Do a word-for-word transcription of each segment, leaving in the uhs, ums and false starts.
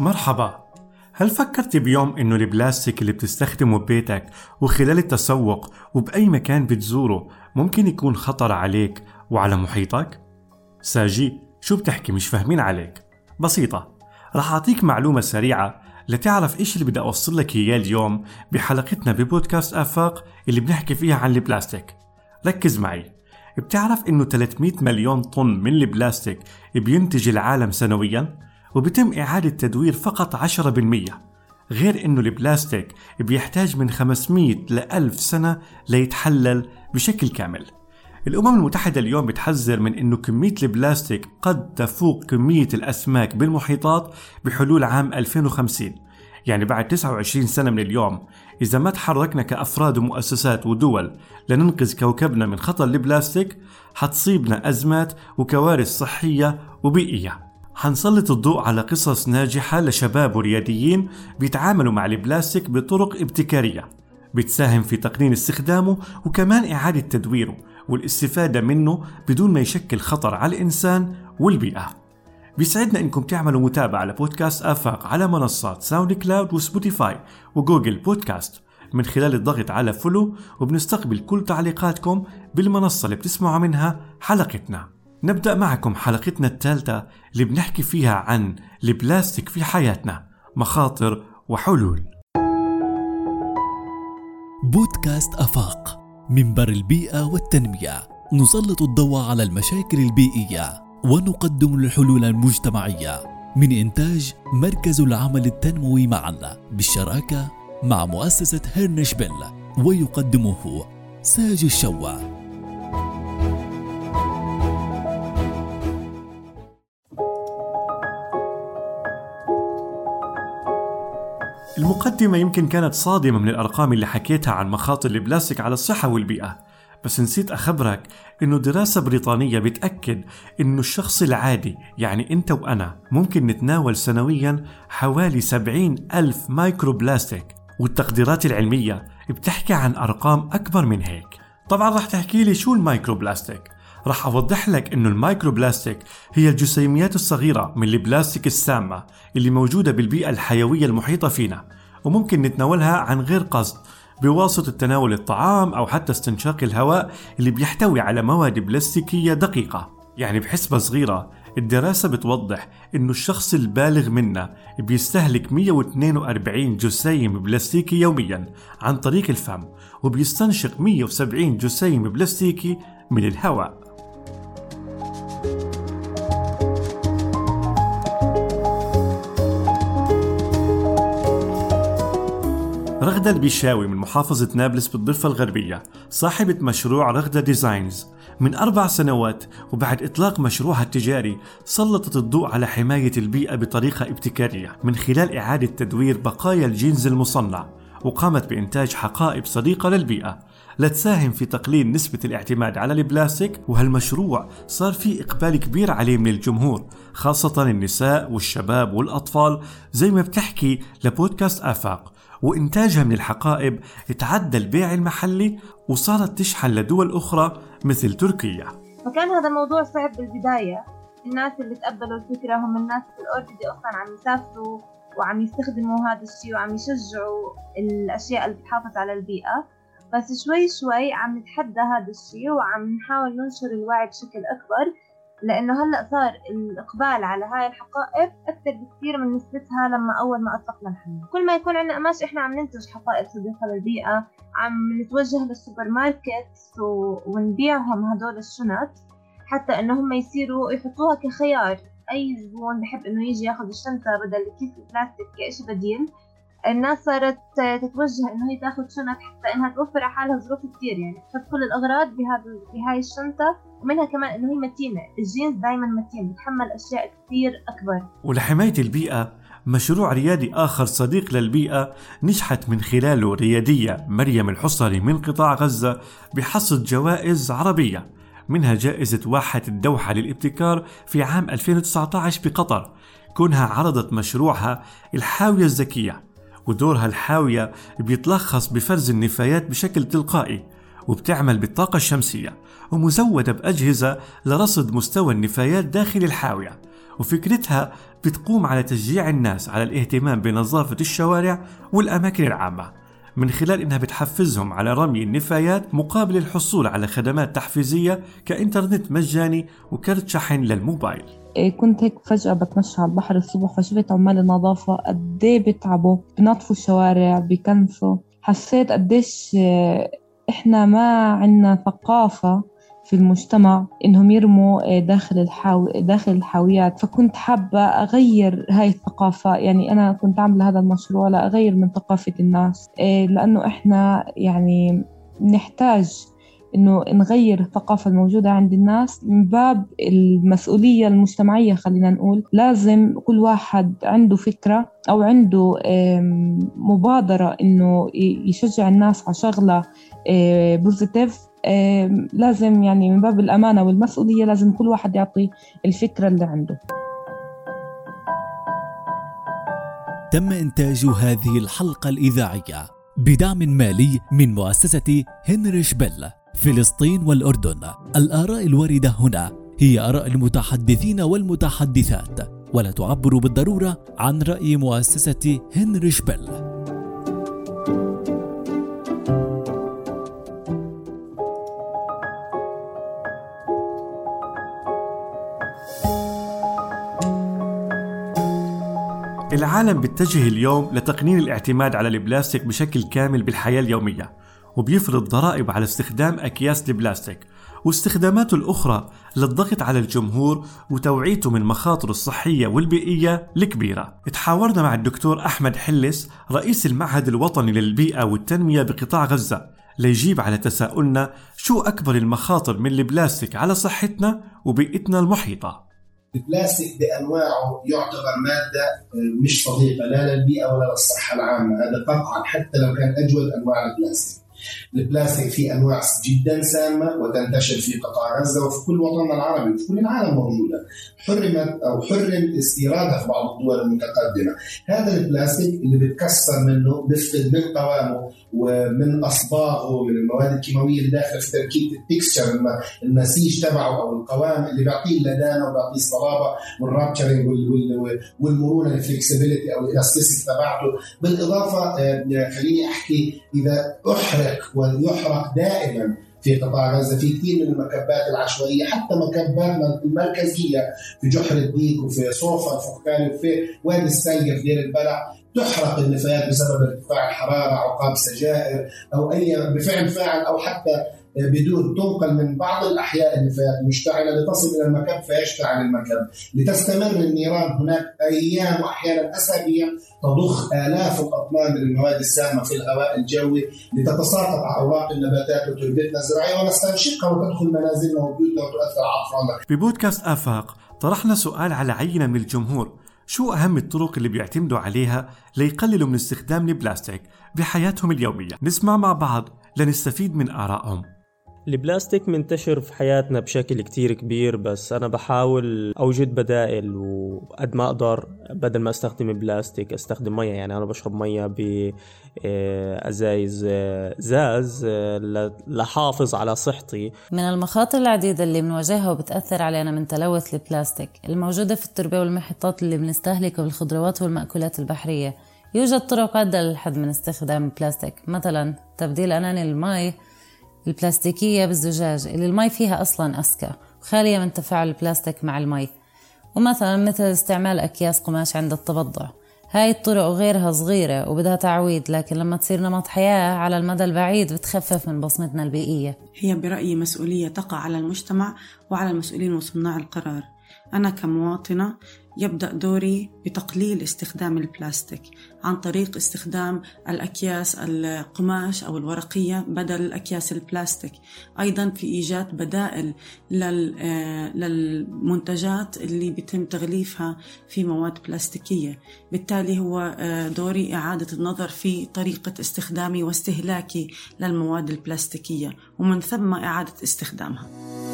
مرحبا. هل فكرت بيوم إنه البلاستيك اللي بتستخدمه ببيتك وخلال التسوق وبأي مكان بتزوره ممكن يكون خطر عليك وعلى محيطك؟ ساجي، شو بتحكي؟ مش فاهمين عليك. بسيطة، رح أعطيك معلومة سريعة لتعرف إيش اللي بدي أوصل لك إياه اليوم بحلقتنا ببودكاست آفاق اللي بنحكي فيها عن البلاستيك. ركز معي. بتعرف إنه ثلاثمئة مليون طن من البلاستيك بينتج العالم سنوياً، وبتم إعادة تدوير فقط عشرة بالمئة. غير إنه البلاستيك بيحتاج من خمسمئة لألف سنة ليتحلل بشكل كامل. الأمم المتحدة اليوم بتحذر من إنه كمية البلاستيك قد تفوق كمية الأسماك بالمحيطات بحلول عام ألفين وخمسين، يعني بعد تسعة وعشرين سنة من اليوم. إذا ما تحركنا كأفراد ومؤسسات ودول لننقذ كوكبنا من خطر البلاستيك، حتصيبنا أزمات وكوارث صحية وبيئية. حنسلط الضوء على قصص ناجحة لشباب ورياديين بيتعاملوا مع البلاستيك بطرق ابتكارية بتساهم في تقنين استخدامه وكمان إعادة تدويره والاستفادة منه بدون ما يشكل خطر على الإنسان والبيئة. بيسعدنا إنكم تعملوا متابعة لبودكاست آفاق على منصات ساوند كلاود وسبوتيفاي وجوجل بودكاست من خلال الضغط على فولو، وبنستقبل كل تعليقاتكم بالمنصة اللي بتسمعوا منها حلقتنا. نبدأ معكم حلقتنا الثالثة اللي بنحكي فيها عن البلاستيك في حياتنا، مخاطر وحلول. بودكاست آفاق، منبر البيئة والتنمية. نسلط الضوء على المشاكل البيئية ونقدم الحلول المجتمعية من إنتاج مركز العمل التنموي معنا بالشراكة مع مؤسسة هيرنش بيل، ويقدمه ساجي الشوا. المقدمة يمكن كانت صادمة من الأرقام اللي حكيتها عن مخاطر البلاستيك على الصحة والبيئة، بس نسيت أخبرك إنه دراسة بريطانية بتأكد إنه الشخص العادي، يعني أنت وأنا، ممكن نتناول سنوياً حوالي سبعين ألف مايكرو بلاستيك، والتقديرات العلمية بتحكي عن أرقام أكبر من هيك. طبعاً رح تحكي لي شو المايكرو بلاستيك. رح أوضح لك إنه المايكرو بلاستيك هي الجسيميات الصغيرة من البلاستيك السامة اللي موجودة بالبيئة الحيوية المحيطة فينا، وممكن نتناولها عن غير قصد بواسطة تناول الطعام أو حتى استنشاق الهواء اللي بيحتوي على مواد بلاستيكية دقيقة. يعني بحسبة صغيرة، الدراسة بتوضح إنه الشخص البالغ منا بيستهلك مئة واثنين وأربعين جسيم بلاستيكي يوميا عن طريق الفم، وبيستنشق مئة وسبعين جسيم بلاستيكي من الهواء. رغدة البيشاوي من محافظة نابلس بالضفة الغربية، صاحبة مشروع رغدة ديزاينز، من أربع سنوات وبعد إطلاق مشروعها التجاري سلطت الضوء على حماية البيئة بطريقة ابتكارية من خلال إعادة تدوير بقايا الجينز المصنع، وقامت بإنتاج حقائب صديقة للبيئة لتساهم في تقليل نسبة الاعتماد على البلاستيك. وهالمشروع صار فيه إقبال كبير عليه من الجمهور، خاصة النساء والشباب والأطفال زي ما بتحكي لبودكاست آفاق. وإنتاجها من الحقائب تعدى البيع المحلي وصارت تشحن لدول أخرى مثل تركيا. فكان هذا الموضوع صعب بالبداية. الناس اللي تقبلوا الفكرة هم الناس الأوريدي أصلا عم يسافروا وعم يستخدموا هذا الشيء وعم يشجعوا الأشياء اللي بتحافظ على البيئة، بس شوي شوي عم نتحدى هذا الشيء وعم نحاول ننشر الوعي بشكل أكبر، لأنه هلأ صار الإقبال على هاي الحقائب أكثر بكثير من نسبتها لما أول ما أطلقنا الحملة. كل ما يكون عندنا قماش إحنا عم ننتج حقائب صديقة للبيئة، عم نتوجه للسوبر ماركت ونبيعهم هدول الشنط حتى إنهم يصيروا يحطوها كخيار. أي زبون بحب إنه يجي ياخذ الشنطة بدل كيس البلاستيك كإشي بديل. الناس صارت تتوجه إنه هي تاخذ شنط حتى إنها توفر على حالها ظروف كتير، يعني تحط كل الأغراض بهذا بهاي الشنطة، ومنها كمان إنه هي متينة. الجينز دايما متين، بتحمل أشياء كتير أكبر. ولحماية البيئة، مشروع ريادي آخر صديق للبيئة نجحت من خلاله ريادية مريم الحصري من قطاع غزة بحصد جوائز عربية، منها جائزة واحة الدوحة للابتكار في عام ألفين وتسعة عشر بقطر، كونها عرضت مشروعها الحاوية الذكية. ودورها الحاوية بيتلخص بفرز النفايات بشكل تلقائي، وبتعمل بالطاقة الشمسية، ومزودة بأجهزة لرصد مستوى النفايات داخل الحاوية، وفكرتها بتقوم على تشجيع الناس على الاهتمام بنظافة الشوارع والأماكن العامة من خلال إنها بتحفزهم على رمي النفايات مقابل الحصول على خدمات تحفيزية كإنترنت مجاني وكرت شحن للموبايل. كنت هيك فجأة بتمشى على البحر الصبح فشفت عمال النظافة قديه بيتعبوا بنظفوا الشوارع بيكنسوا. حسيت قديش إحنا ما عنا ثقافة في المجتمع إنهم يرموا داخل الحاو داخل الحاويات. فكنت حابة أغير هاي الثقافة، يعني أنا كنت عاملة هذا المشروع لأغير من ثقافة الناس، لأنه إحنا يعني نحتاج إنه نغير الثقافة الموجودة عند الناس من باب المسؤولية المجتمعية. خلينا نقول لازم كل واحد عنده فكرة أو عنده مبادرة إنه يشجع الناس على شغلة بوزيتيف. لازم يعني من باب الأمانة والمسؤولية لازم كل واحد يعطي الفكرة اللي عنده. تم إنتاج هذه الحلقة الإذاعية بدعم مالي من مؤسسة هنريش بيل فلسطين والأردن. الآراء الواردة هنا هي آراء المتحدثين والمتحدثات ولا تعبر بالضرورة عن رأي مؤسسة هنريش بيل. العالم بيتجه اليوم لتقنين الاعتماد على البلاستيك بشكل كامل بالحياة اليومية، وبيفرض ضرائب على استخدام أكياس البلاستيك واستخداماته الأخرى للضغط على الجمهور وتوعيته من مخاطره الصحية والبيئية الكبيرة. تحاورنا مع الدكتور أحمد حلس رئيس المعهد الوطني للبيئة والتنمية بقطاع غزة ليجيب على تساؤلنا شو أكبر المخاطر من البلاستيك على صحتنا وبيئتنا المحيطة. البلاستيك بأنواعه يعتبر مادة مش صديقة لا للبيئة ولا للصحة العامة، هذا قطعا حتى لو كان أجود أنواع البلاستيك. البلاستيك في أنواع جدا سامة وتنتشر في قطاع غزة وفي كل وطننا العربي وفي كل العالم موجودة، حرمت أو حرم استيرادها في بعض الدول المتقدمة. هذا البلاستيك اللي بتكسر منه بيفقد من قوامه ومن أصباغه ومن المواد الكيماوية اللي داخل في تركيبة التكستشر المسيج تبعه أو القوام اللي بيعطيه اللدانة وبيعطيه الصلابة والرابتشرنج والمرونة الفلكسبيليتي أو الإلاستيسيتي تبعته. بالإضافة خليني أحكي إذا أحرق ويحرق دائما في قطاع غزة في كثير من المكبات العشوائية، حتى مكباتنا المركزية في جحر الديك وفي صوفا الفقاني وفي وادي السلقة في دير البلع تحرق النفايات بسبب ارتفاع الحرارة، عقاب سجائر أو أي بفعل فاعل أو حتى بدون تنقل من بعض الأحياء النفايات المشتعلة لتصل إلى المكب فيشتعل المكب لتستمر النيران هناك أيام وأحيانا أسابيع تضخ آلاف الأطنان من المواد السامة في الهواء الجوي لتتساقط على أوراق النباتات وتربتنا الزراعية ونستنشقها وتدخل منازلنا وبيوتنا وتؤثر على أطفالنا. في بودكاست آفاق طرحنا سؤال على عينة من الجمهور: شو أهم الطرق اللي بيعتمدوا عليها ليقللوا من استخدام البلاستيك بحياتهم اليومية؟ نسمع مع بعض لنستفيد من آرائهم. البلاستيك منتشر في حياتنا بشكل كتير كبير، بس أنا بحاول أوجد بدائل وقد ما أقدر. بدل ما أستخدم البلاستيك أستخدم مية، يعني أنا بشرب مية بأزايز زاز لحافظ على صحتي. من المخاطر العديدة اللي بنواجهها وبتأثر علينا من تلوث البلاستيك الموجودة في التربة والمحيطات اللي بنستهلكها بالخضروات والمأكولات البحرية. يوجد طرق عدة للحد من استخدام البلاستيك، مثلا تبديل أناني الماء البلاستيكية بالزجاج اللي المي فيها أصلاً أذكى وخالية من تفاعل البلاستيك مع المي، ومثلاً مثل استعمال أكياس قماش عند التبضع. هاي الطرق وغيرها صغيرة وبدها تعويد، لكن لما تصير نمط حياة على المدى البعيد بتخفف من بصمتنا البيئية. هي برأيي مسؤولية تقع على المجتمع وعلى المسؤولين وصناع القرار. أنا كمواطنة يبدأ دوري بتقليل استخدام البلاستيك عن طريق استخدام الأكياس القماش أو الورقية بدل الأكياس البلاستيك. أيضا في إيجاد بدائل للمنتجات اللي بيتم تغليفها في مواد بلاستيكية. بالتالي هو دوري إعادة النظر في طريقة استخدامي واستهلاكي للمواد البلاستيكية ومن ثم إعادة استخدامها.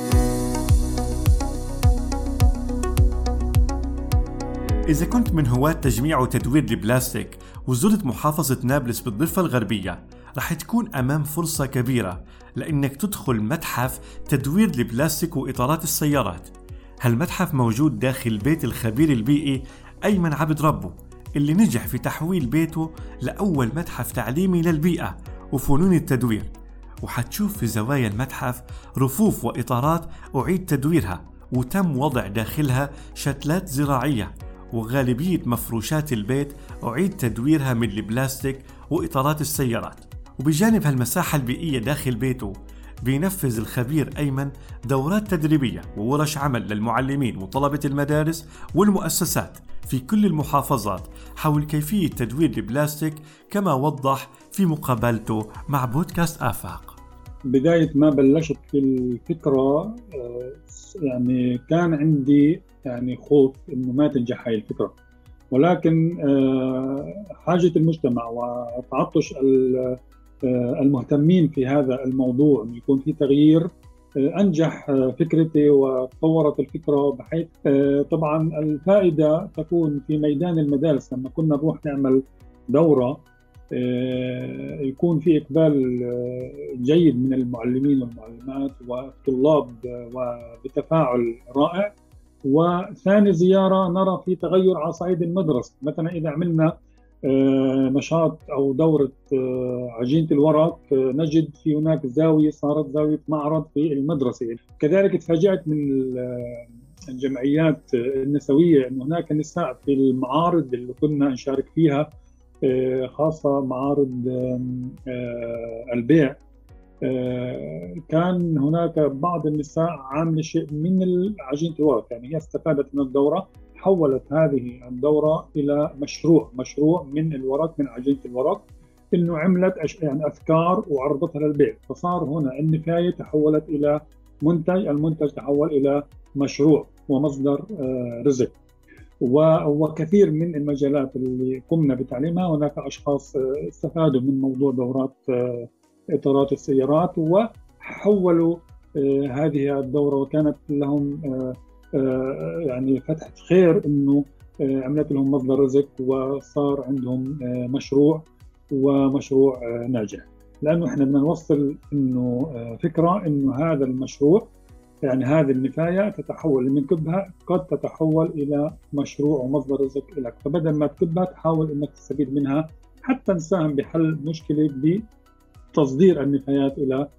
إذا كنت من هواة تجميع وتدوير البلاستيك وزرت محافظة نابلس بالضفة الغربية، رح تكون أمام فرصة كبيرة لأنك تدخل متحف تدوير البلاستيك وإطارات السيارات. هالمتحف موجود داخل بيت الخبير البيئي أيمن عبد ربه، اللي نجح في تحويل بيته لأول متحف تعليمي للبيئة وفنون التدوير. وحتشوف في زوايا المتحف رفوف وإطارات أعيد تدويرها وتم وضع داخلها شتلات زراعية، وغالبية مفروشات البيت أعيد تدويرها من البلاستيك وإطارات السيارات. وبجانب هالمساحة البيئية داخل بيته بينفذ الخبير أيمن دورات تدريبية وورش عمل للمعلمين وطلبة المدارس والمؤسسات في كل المحافظات حول كيفية تدوير البلاستيك، كما وضح في مقابلته مع بودكاست آفاق. بداية ما بلشت في الفكرة يعني كان عندي يعني خوف إنه ما تنجح هاي الفكرة، ولكن حاجة المجتمع وتعطش المهتمين في هذا الموضوع إنه يكون في تغيير أنجح فكرتي وتطورت الفكرة، بحيث طبعا الفائدة تكون في ميدان المدارس. لما كنا نروح نعمل دورة يكون في إقبال جيد من المعلمين والمعلمات والطلاب وبتفاعل رائع. وثاني زيارة نرى في تغير على صعيد المدرسة، مثلا إذا عملنا نشاط أو دورة عجينة الورق نجد في هناك زاوية صارت زاوية معرض في المدرسة. كذلك تفاجأت من الجمعيات النسوية أن هناك نساء في المعارض اللي كنا نشارك فيها، خاصة معارض البيع، كان هناك بعض النساء عامل شيء من عجينة الورق، يعني هي استفادت من الدورة، حولت هذه الدورة إلى مشروع مشروع من الورق، من عجينة الورق، إنه عملت يعني أفكار وعرضتها للبيع. فصار هنا النفاية تحولت إلى منتج، المنتج تحول إلى مشروع ومصدر رزق. وكثير من المجالات اللي قمنا بتعليمها هناك أشخاص استفادوا من موضوع دورات إطارات السيارات وحولوا هذه الدورة، وكانت لهم يعني فتحة خير إنه عملت لهم مصدر رزق وصار عندهم مشروع ومشروع ناجح. لأنه إحنا بدنا نوصل إنه فكرة إنه هذا المشروع يعني هذه النفاية تتحول من كبها قد تتحول إلى مشروع ومصدر رزق لك، فبدل ما تكبها تحاول إنك تستفيد منها حتى نساهم بحل مشكلة بتصدير النفايات إلى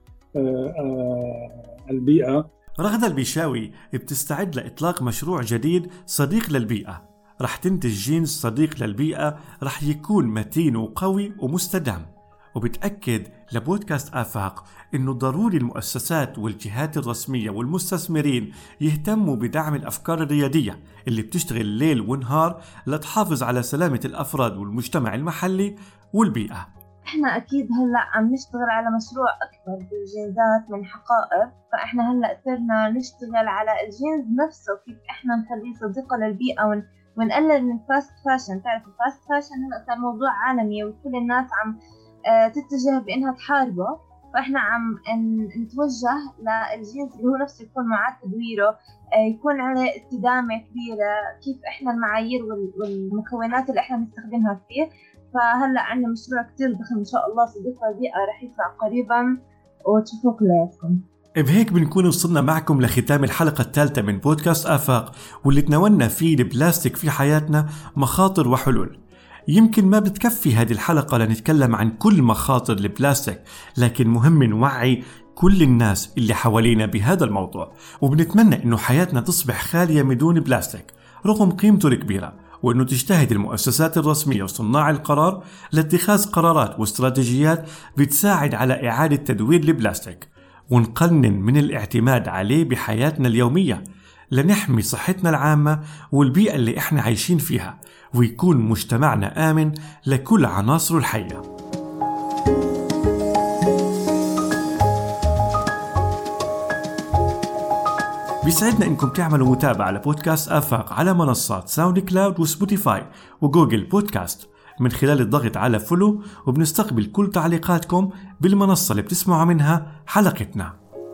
البيئة. رغدة البيشاوي بتستعد لإطلاق مشروع جديد صديق للبيئة، رح تنتج جينز صديق للبيئة رح يكون متين وقوي ومستدام. وبتأكد لبودكاست آفاق إنه ضروري المؤسسات والجهات الرسمية والمستثمرين يهتموا بدعم الأفكار الريادية اللي بتشتغل ليل ونهار لتحافظ على سلامة الأفراد والمجتمع المحلي والبيئة. إحنا أكيد هلأ عم نشتغل على مشروع أكبر بالجينزات من حقائب، فإحنا هلأ صرنا نشتغل على الجينز نفسه كيف إحنا نخليه صديقة للبيئة ون... ونقلل من الفاست فاشن. تعرف الفاست فاشن هلأ صار موضوع عالمي وكل الناس عم تتجه بأنها تحاربه، فإحنا عم نتوجه للجينز اللي هو نفسه يكون معاد تدويره، يكون عليه استدامة كبيرة، كيف إحنا المعايير والمكونات اللي إحنا نستخدمها فيه. فهلأ عندنا مشروع كتير ضخم إن شاء الله صديق للبيئة رح يطلع قريبا وتشوفوه كلياتكم. بهيك بنكون وصلنا معكم لختام الحلقة الثالثة من بودكاست آفاق، واللي تناولنا فيه البلاستيك في حياتنا مخاطر وحلول. يمكن ما بتكفي هذه الحلقة لنتكلم عن كل مخاطر البلاستيك، لكن مهم نوعي كل الناس اللي حوالينا بهذا الموضوع، وبنتمنى إنه حياتنا تصبح خالية من دون بلاستيك رغم قيمته الكبيرة، وإنه تجتهد المؤسسات الرسمية وصناع القرار لاتخاذ قرارات واستراتيجيات بتساعد على إعادة تدوير البلاستيك، ونقنن من الاعتماد عليه بحياتنا اليومية لنحمي صحتنا العامة والبيئة اللي إحنا عايشين فيها، ويكون مجتمعنا آمن لكل عناصره الحية. بيسعدنا إنكم تعملوا متابعة لبودكاست آفاق على منصات ساوند كلاود وسبوتيفاي وجوجل بودكاست من خلال الضغط على فولو، وبنستقبل كل تعليقاتكم بالمنصة اللي بتسمعوا منها حلقتنا.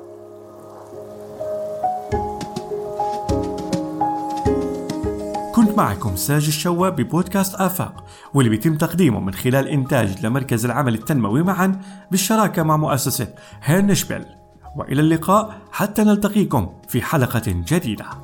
كنت معكم ساج الشواب ببودكاست آفاق، واللي بيتم تقديمه من خلال إنتاج لمركز العمل التنموي معا بالشراكة مع مؤسسة هيرنشبيل. وإلى اللقاء حتى نلتقيكم في حلقة جديدة.